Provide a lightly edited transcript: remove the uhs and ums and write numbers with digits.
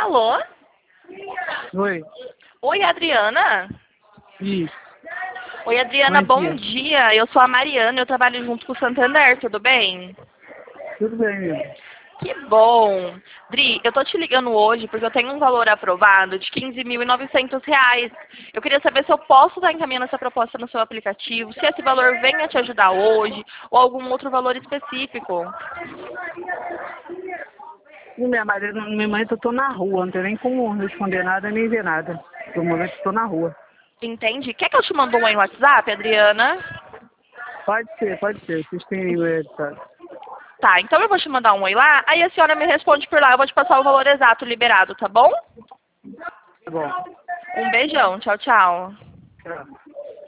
Alô? Oi. Oi, Adriana? Isso. Oi, Adriana, bom Dia. dia. Eu sou a Mariana, eu trabalho junto com o Santander, tudo bem? Tudo bem, meu. Que bom. Dri, eu tô te ligando hoje porque eu tenho um valor aprovado de R$ 15.900. Eu queria saber se eu posso estar encaminhando essa proposta no seu aplicativo, se esse valor venha te ajudar hoje ou algum outro valor específico. Minha mãe, eu tô na rua, não tem nem como responder nada nem ver nada. No momento eu tô na rua. Entende? Quer que eu te mande um aí no WhatsApp, Adriana? Pode ser, pode ser. Vocês têm o editado. Tá, então eu vou te mandar um oi lá, aí a senhora me responde por lá, eu vou te passar o valor exato liberado, tá bom? Tá bom. Um beijão, tchau, tchau. Tchau.